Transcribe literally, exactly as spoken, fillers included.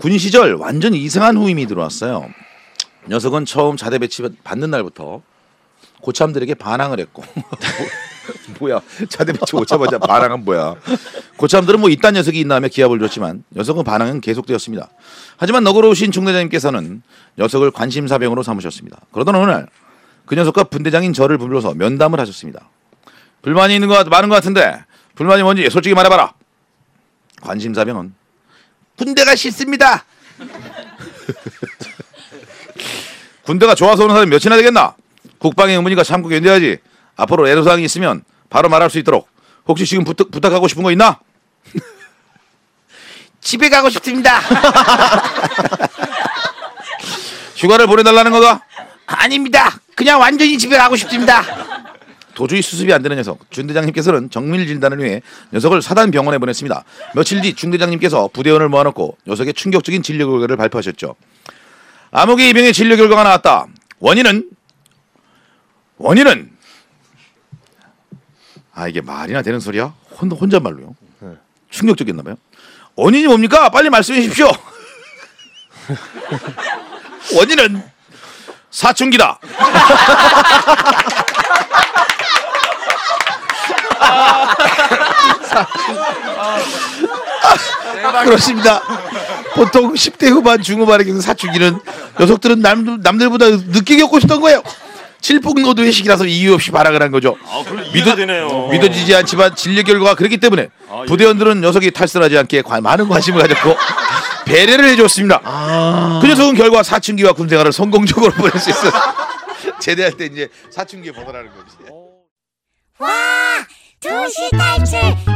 군 시절 완전 이상한 후임이 들어왔어요. 녀석은 처음 자대 배치 받는 날부터 고참들에게 반항을 했고 뭐야 자대 배치 오자마자 반항은 뭐야. 고참들은 뭐 이딴 녀석이 있나 하며 기합을 줬지만 녀석은 반항은 계속되었습니다. 하지만 너그러우신 중대장님께서는 녀석을 관심사병으로 삼으셨습니다. 그러던 어느 날 그 녀석과 분대장인 저를 불러서 면담을 하셨습니다. 불만이 있는 거 많은 것 같은데 불만이 뭔지 솔직히 말해봐라. 관심사병은 군대가 싫습니다. 군대가 좋아서 오는 사람이 몇이나 되겠나? 국방의 의무니까 참고 견뎌야지. 앞으로 애로사항이 있으면 바로 말할 수 있도록. 혹시 지금 부탁, 부탁하고 싶은 거 있나? 집에 가고 싶습니다. 휴가를 보내달라는 거가? 아닙니다. 그냥 완전히 집에 가고 싶습니다. 도저히 수습이 안 되는 녀석. 중대장님께서는 정밀 진단을 위해 녀석을 사단 병원에 보냈습니다. 며칠 뒤 중대장님께서 부대원을 모아놓고 녀석의 충격적인 진료 결과를 발표하셨죠. 암흑의 이병의 진료 결과가 나왔다. 원인은 원인은 아 이게 말이나 되는 소리야? 혼, 혼잣말로요. 네. 충격적이었나 봐요. 원인이 뭡니까? 빨리 말씀해 주십시오. 원인은 사춘기다. 아, 그렇습니다. 보통 십 대 후반 중후반의 경우 사춘기는 녀석들은 남, 남들보다 늦게 겪고 있었던 거예요. 칠풍노도의 시기라서 이유 없이 발악을 한 거죠. 아, 믿어, 되네요. 믿어지지 않지만 진료 결과가 그렇기 때문에 아, 부대원들은 녀석이 탈선하지 않게 관, 많은 관심을 가졌고 배려를 해줬습니다. 아... 그 녀석은 결과 사춘기와 군생활을 성공적으로 보낼 수 있어요. 제대할 때 이제 사춘기에 벗어나는 거지. 와, 두시 탈출